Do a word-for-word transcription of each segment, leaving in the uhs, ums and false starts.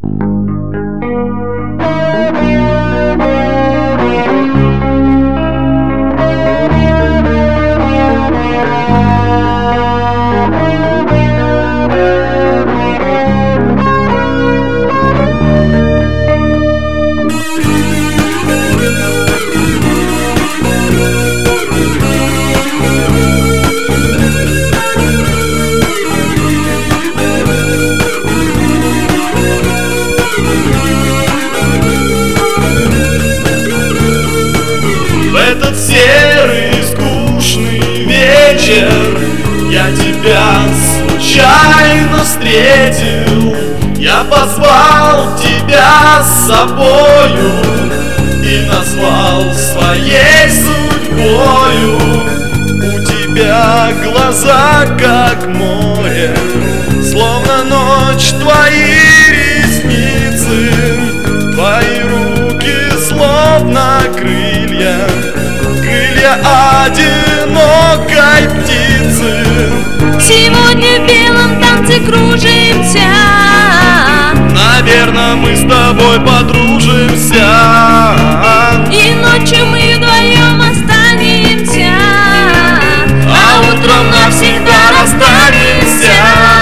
Этот серый скучный вечер я тебя случайно встретил. Я позвал тебя с собою и назвал своей судьбою. У тебя глаза как море, словно ночь твои ресницы, твои руки словно крылья, крылья одинокой птицы. Сегодня в белом танце кружимся, наверное, мы с тобой подружимся, и ночью мы вдвоем останемся, а утром навсегда расстанемся.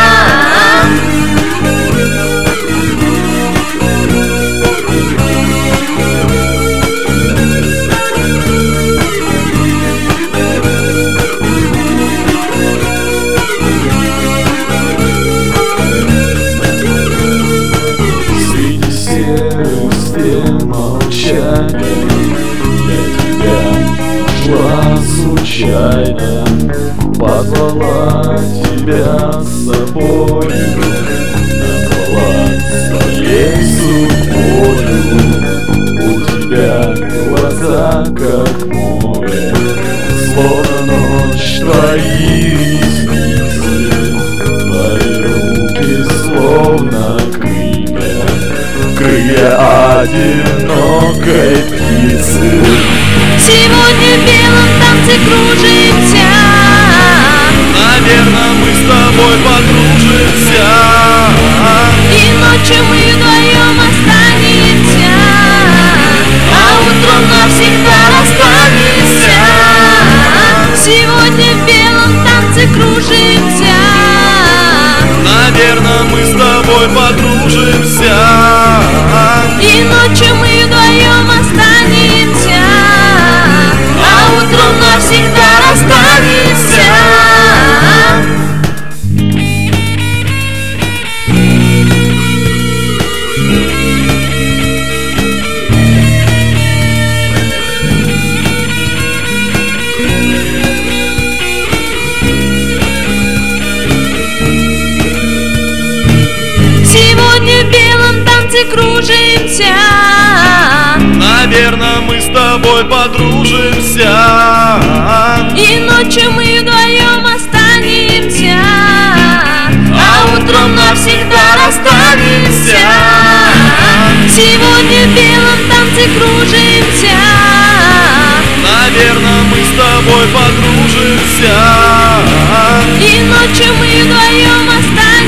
Случайно позвала тебя с собою, назвала своей судьбою. У тебя глаза как море, словно ночь твои ресницы, твои руки словно крылья, крылья одинокой птицы. сегодня в белом танце кружимся, наверное, мы с тобой подружимся, и ночью мы вдвоем останемся, а утром навсегда расстанемся. Сегодня в белом танце кружимся, наверное, мы с тобой подружимся, и ночью мы вдвоем останемся, а утром навсегда расстанемся. Сегодня в белом танце кружимся, наверное, мы с тобой подружимся, и ночью мы вдвоем останемся, а утром навсегда расстанемся. Сегодня в белом танце кружимся, наверное, мы с тобой подружимся, и ночью мы вдвоем останемся,